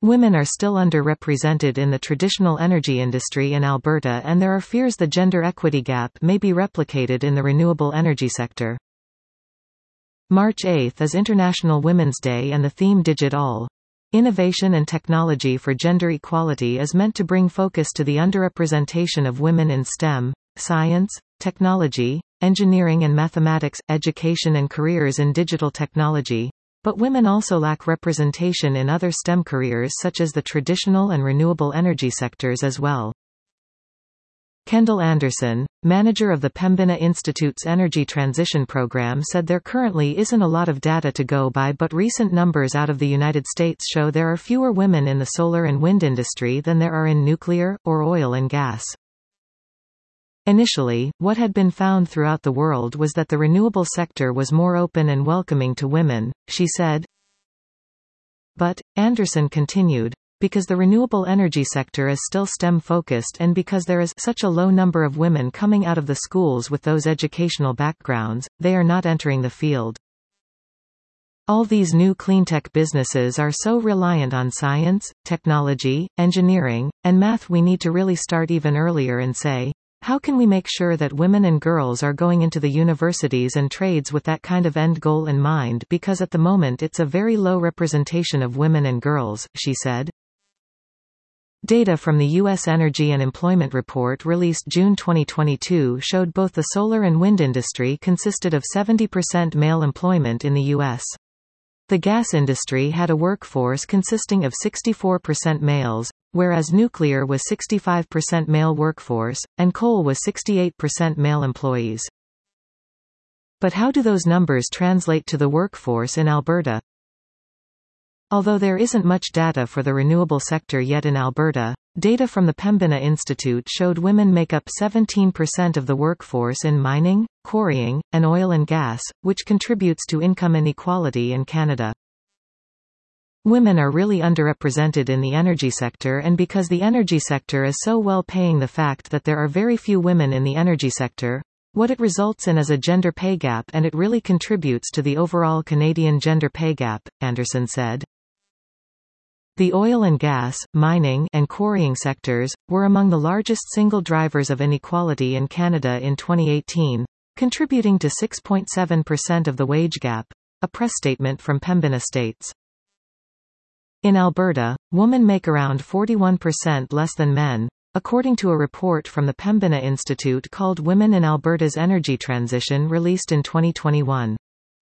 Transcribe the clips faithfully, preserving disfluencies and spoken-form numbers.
Women are still underrepresented in the traditional energy industry in Alberta, and there are fears the gender equity gap may be replicated in the renewable energy sector. March eighth is International Women's Day and the theme Digit All. Innovation and technology for gender equality is meant to bring focus to the underrepresentation of women in STEM, science, technology, engineering and mathematics, education and careers in digital technology. But women also lack representation in other STEM careers such as the traditional and renewable energy sectors as well. Kendall Anderson, manager of the Pembina Institute's Energy Transition Program, said there currently isn't a lot of data to go by, but recent numbers out of the United States show there are fewer women in the solar and wind industry than there are in nuclear, or oil and gas. Initially, what had been found throughout the world was that the renewable sector was more open and welcoming to women, she said. But, Anderson continued, because the renewable energy sector is still STEM-focused and because there is such a low number of women coming out of the schools with those educational backgrounds, they are not entering the field. All these new cleantech businesses are so reliant on science, technology, engineering, and math. We need to really start even earlier and say, how can we make sure that women and girls are going into the universities and trades with that kind of end goal in mind, because at the moment it's a very low representation of women and girls, she said. Data from the U S Energy and Employment Report released June twenty twenty-two showed both the solar and wind industry consisted of seventy percent male employment in the U S. The gas industry had a workforce consisting of sixty-four percent males, whereas nuclear was sixty-five percent male workforce, and coal was sixty-eight percent male employees. But how do those numbers translate to the workforce in Alberta? Although there isn't much data for the renewable sector yet in Alberta, data from the Pembina Institute showed women make up seventeen percent of the workforce in mining, quarrying, and oil and gas, which contributes to income inequality in Canada. Women are really underrepresented in the energy sector, and because the energy sector is so well paying, the fact that there are very few women in the energy sector, what it results in is a gender pay gap, and it really contributes to the overall Canadian gender pay gap, Anderson said. The oil and gas, mining, and quarrying sectors were among the largest single drivers of inequality in Canada in twenty eighteen, contributing to six point seven percent of the wage gap, a press statement from Pembina states. In Alberta, women make around forty-one percent less than men, according to a report from the Pembina Institute called Women in Alberta's Energy Transition released in twenty twenty-one.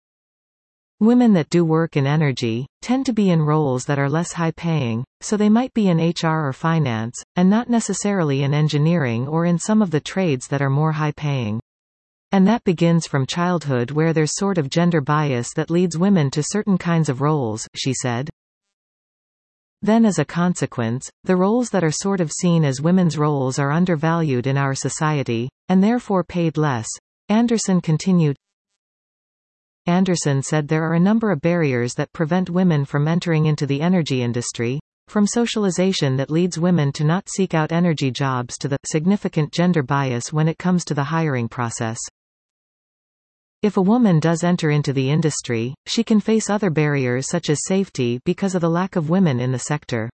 Women that do work in energy tend to be in roles that are less high-paying, so they might be in H R or finance, and not necessarily in engineering or in some of the trades that are more high-paying. And that begins from childhood, where there's sort of gender bias that leads women to certain kinds of roles, she said. Then as a consequence, the roles that are sort of seen as women's roles are undervalued in our society, and therefore paid less, Anderson continued. Anderson said there are a number of barriers that prevent women from entering into the energy industry, from socialization that leads women to not seek out energy jobs to the significant gender bias when it comes to the hiring process. If a woman does enter into the industry, she can face other barriers such as safety because of the lack of women in the sector.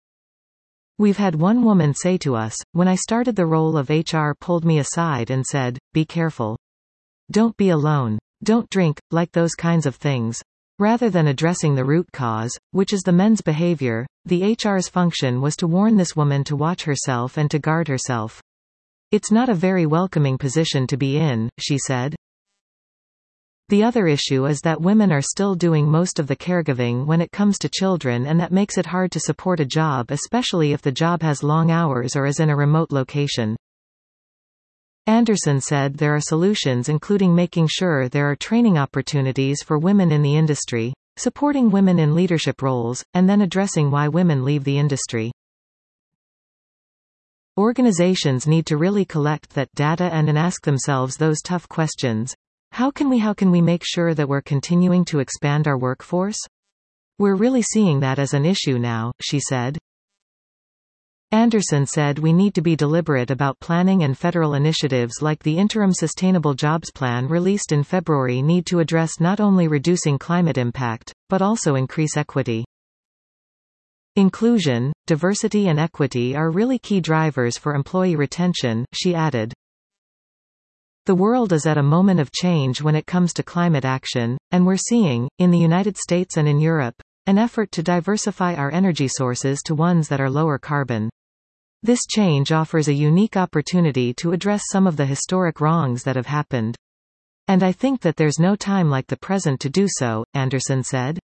We've had one woman say to us, when I started the role of H R, pulled me aside and said, "Be careful. Don't be alone. Don't drink," like those kinds of things. Rather than addressing the root cause, which is the men's behavior, the H R's function was to warn this woman to watch herself and to guard herself. It's not a very welcoming position to be in, she said. The other issue is that women are still doing most of the caregiving when it comes to children, and that makes it hard to support a job, especially if the job has long hours or is in a remote location. Anderson said there are solutions, including making sure there are training opportunities for women in the industry, supporting women in leadership roles, and then addressing why women leave the industry. Organizations need to really collect that data and, and ask themselves those tough questions. How can we how can we make sure that we're continuing to expand our workforce? We're really seeing that as an issue now, she said. Anderson said we need to be deliberate about planning, and federal initiatives like the Interim Sustainable Jobs Plan released in February need to address not only reducing climate impact, but also increase equity. Inclusion, diversity and equity are really key drivers for employee retention, she added. The world is at a moment of change when it comes to climate action, and we're seeing, in the United States and in Europe, an effort to diversify our energy sources to ones that are lower carbon. This change offers a unique opportunity to address some of the historic wrongs that have happened. And I think that there's no time like the present to do so, Anderson said.